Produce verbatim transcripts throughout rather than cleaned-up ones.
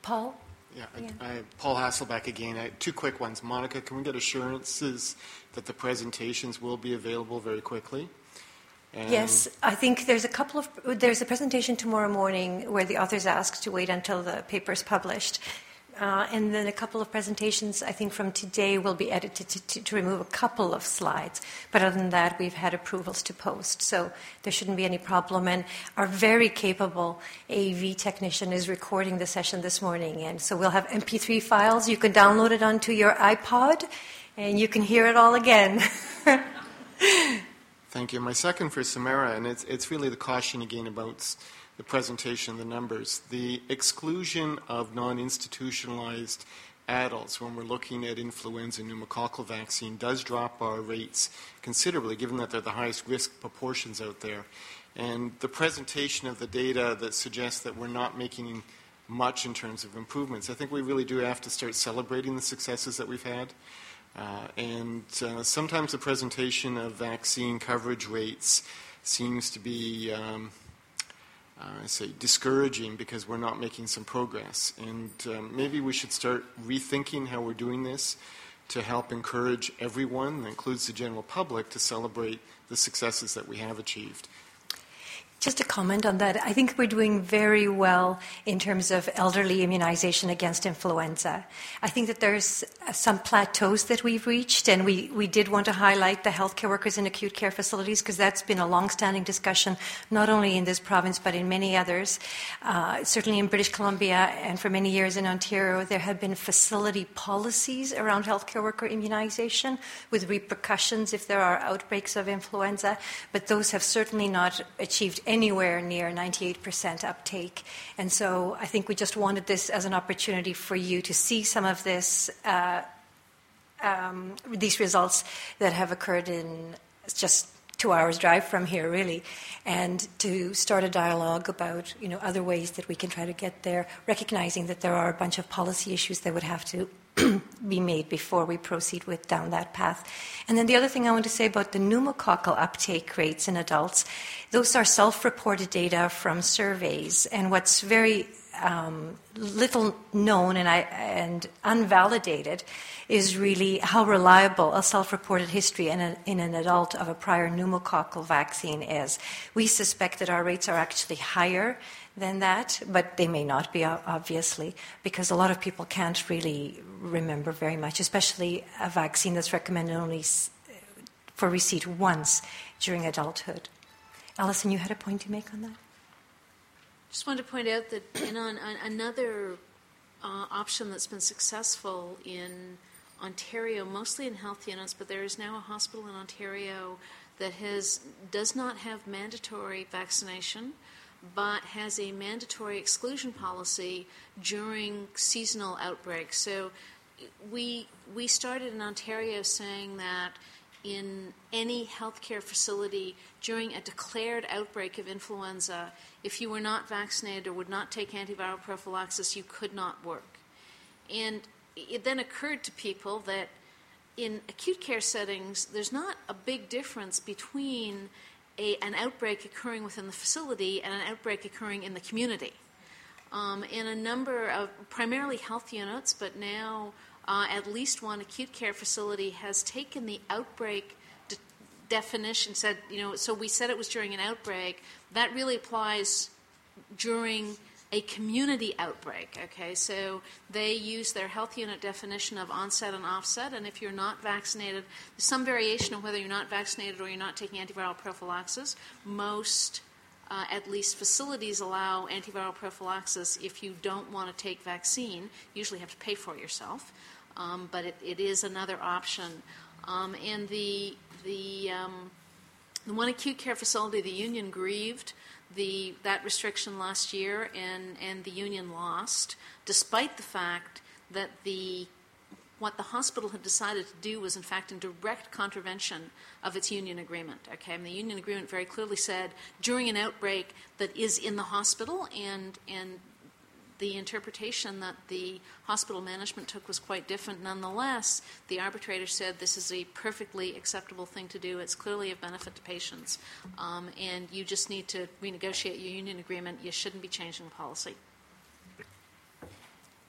Paul? Yeah, Yeah. I, I, Paul Hasselbeck again. I, two quick ones. Monica, can we get assurances that the presentations will be available very quickly? And yes, I think there's a couple of, there's a presentation tomorrow morning where the authors asked to wait until the paper is published. Uh, and then a couple of presentations, I think, from today will be edited to, to, to remove a couple of slides. But other than that, we've had approvals to post. So there shouldn't be any problem. And our very capable A V technician is recording the session this morning. And so we'll have M P three files. You can download it onto your iPod, and you can hear it all again. Thank you. My second for Samara, and it's, it's really the caution again about the presentation, the numbers. The exclusion of non-institutionalized adults when we're looking at influenza pneumococcal vaccine does drop our rates considerably, given that they're the highest risk proportions out there. And the presentation of the data that suggests that we're not making much in terms of improvements, I think we really do have to start celebrating the successes that we've had. Uh, and uh, sometimes the presentation of vaccine coverage rates seems to be um, Uh, I say discouraging because we're not making some progress. And um, maybe we should start rethinking how we're doing this to help encourage everyone, that includes the general public, to celebrate the successes that we have achieved. Just a comment on that. I think we're doing very well in terms of elderly immunization against influenza. I think that there's some plateaus that we've reached, and we, we did want to highlight the healthcare workers in acute care facilities because that's been a long-standing discussion, not only in this province but in many others. Uh, certainly in British Columbia and for many years in Ontario, there have been facility policies around healthcare worker immunization with repercussions if there are outbreaks of influenza, but those have certainly not achieved anywhere near ninety-eight percent uptake. And so I think we just wanted this as an opportunity for you to see some of this, uh, um, these results that have occurred in just two hours drive from here, really, and to start a dialogue about, you know, other ways that we can try to get there, recognizing that there are a bunch of policy issues that would have to be made before we proceed with down that path. And then the other thing I want to say about the pneumococcal uptake rates in adults, those are self-reported data from surveys. And what's very um, little known and, I, and unvalidated is really how reliable a self-reported history in, a, in an adult of a prior pneumococcal vaccine is. We suspect that our rates are actually higher than that, but they may not be, obviously, because a lot of people can't really remember very much, especially a vaccine that's recommended only for receipt once during adulthood. Alison, you had a point to make on that? Just wanted to point out that in on, on another uh, option that's been successful in Ontario, mostly in health units, but there is now a hospital in Ontario that has does not have mandatory vaccination, but has a mandatory exclusion policy during seasonal outbreaks. So we we started in Ontario saying that in any healthcare facility during a declared outbreak of influenza, if you were not vaccinated or would not take antiviral prophylaxis, you could not work. And it then occurred to people that in acute care settings, there's not a big difference between A, an outbreak occurring within the facility and an outbreak occurring in the community. Um, in a number of primarily health units, but now uh, at least one acute care facility has taken the outbreak de- definition, said, you know, so we said it was during an outbreak. That really applies during a community outbreak, okay? So they use their health unit definition of onset and offset, and if you're not vaccinated, there's some variation of whether you're not vaccinated or you're not taking antiviral prophylaxis. Most, uh, at least facilities, allow antiviral prophylaxis if you don't want to take vaccine. You usually have to pay for it yourself, um, but it, it is another option. Um, and the, the, um, the one acute care facility, the Union, grieved The, that restriction last year, and, and the union lost, despite the fact that the what the hospital had decided to do was, in fact, in direct contravention of its union agreement. Okay, and the union agreement very clearly said during an outbreak that is in the hospital, and and the interpretation that the hospital management took was quite different. Nonetheless, the arbitrator said this is a perfectly acceptable thing to do. It's clearly of benefit to patients, um, and you just need to renegotiate your union agreement. You shouldn't be changing the policy.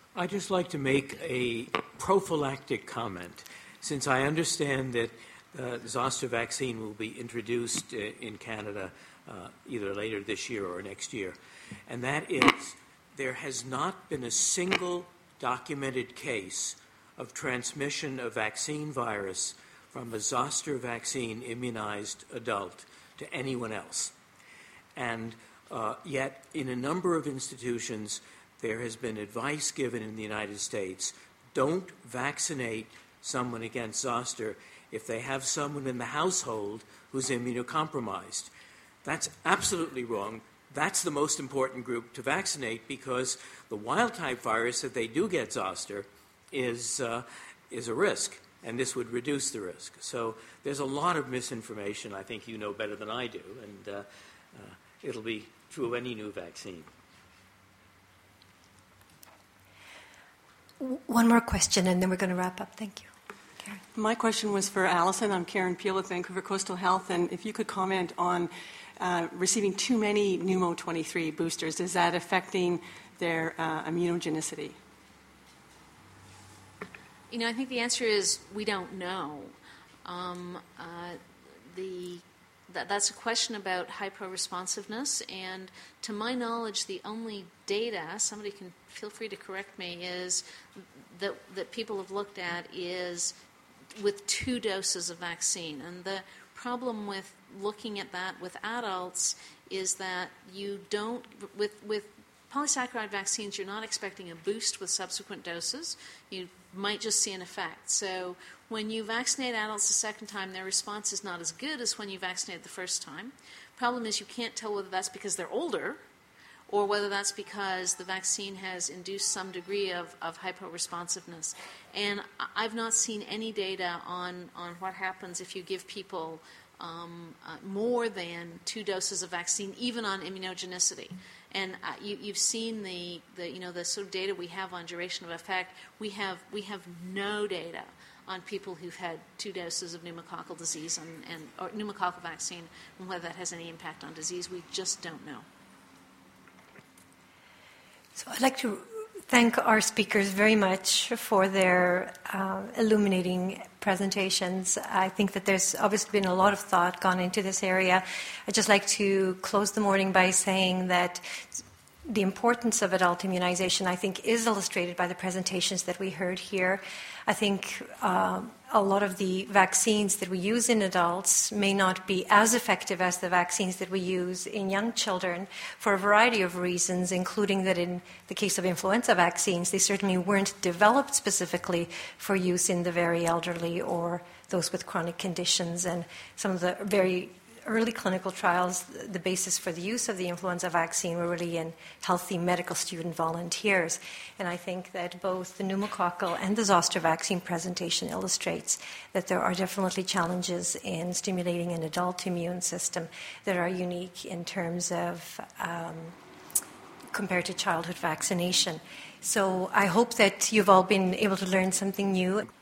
I'd just like to make a prophylactic comment, since I understand that uh, the zoster vaccine will be introduced uh, in Canada uh, either later this year or next year, and that is there has not been a single documented case of transmission of vaccine virus from a zoster vaccine immunized adult to anyone else. And uh, yet, in a number of institutions, there has been advice given in the United States, don't vaccinate someone against zoster if they have someone in the household who's immunocompromised. That's absolutely wrong. That's the most important group to vaccinate, because the wild-type virus, if they do get zoster, is, uh, is a risk, and this would reduce the risk. So there's a lot of misinformation. I think you know better than I do, and uh, uh, it'll be true of any new vaccine. One more question, and then we're going to wrap up. Thank you. Karen. My question was for Alison. I'm Karen Peel with Vancouver Coastal Health, and if you could comment on uh, receiving too many pneumo twenty-three boosters, is that affecting their uh, immunogenicity? You know, I think the answer is we don't know. Um, uh, the that, that's a question about hyper-responsiveness, and to my knowledge, the only data, somebody can feel free to correct me, is that, that people have looked at is with two doses of vaccine. And the problem with looking at that with adults is that you don't, with, with polysaccharide vaccines, you're not expecting a boost with subsequent doses. You might just see an effect. So when you vaccinate adults the second time, their response is not as good as when you vaccinated the first time. Problem is you can't tell whether that's because they're older or whether that's because the vaccine has induced some degree of, of hypo-responsiveness. And I've not seen any data on, on what happens if you give people um, uh, more than two doses of vaccine, even on immunogenicity. And uh, you, you've seen the, the, you know, the sort of data we have on duration of effect. We have, we have no data on people who've had two doses of pneumococcal disease and, and or pneumococcal vaccine, and whether that has any impact on disease. We just don't know. So I'd like to thank our speakers very much for their uh, illuminating presentations. I think that there's obviously been a lot of thought gone into this area. I'd just like to close the morning by saying that the importance of adult immunization, I think, is illustrated by the presentations that we heard here. I think uh, a lot of the vaccines that we use in adults may not be as effective as the vaccines that we use in young children for a variety of reasons, including that in the case of influenza vaccines, they certainly weren't developed specifically for use in the very elderly or those with chronic conditions. And some of the very early clinical trials, the basis for the use of the influenza vaccine were really in healthy medical student volunteers. And I think that both the pneumococcal and the zoster vaccine presentation illustrates that there are definitely challenges in stimulating an adult immune system that are unique in terms of um, compared to childhood vaccination. So I hope that you've all been able to learn something new.